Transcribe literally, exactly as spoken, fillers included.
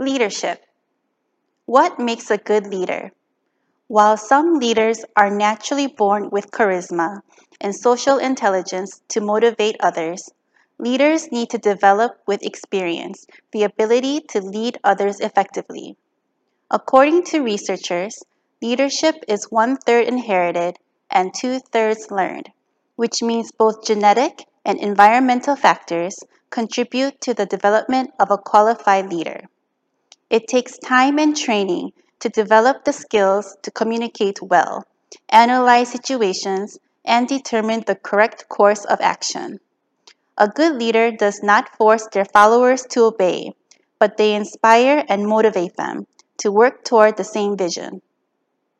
Leadership. What makes a good leader? While some leaders are naturally born with charisma and social intelligence to motivate others, leaders need to develop with experience the ability to lead others effectively. According to researchers, leadership is one third inherited and two thirds learned, which means both genetic and environmental factors contribute to the development of a qualified leader. It takes time and training to develop the skills to communicate well, analyze situations, and determine the correct course of action. A good leader does not force their followers to obey, but they inspire and motivate them to work toward the same vision.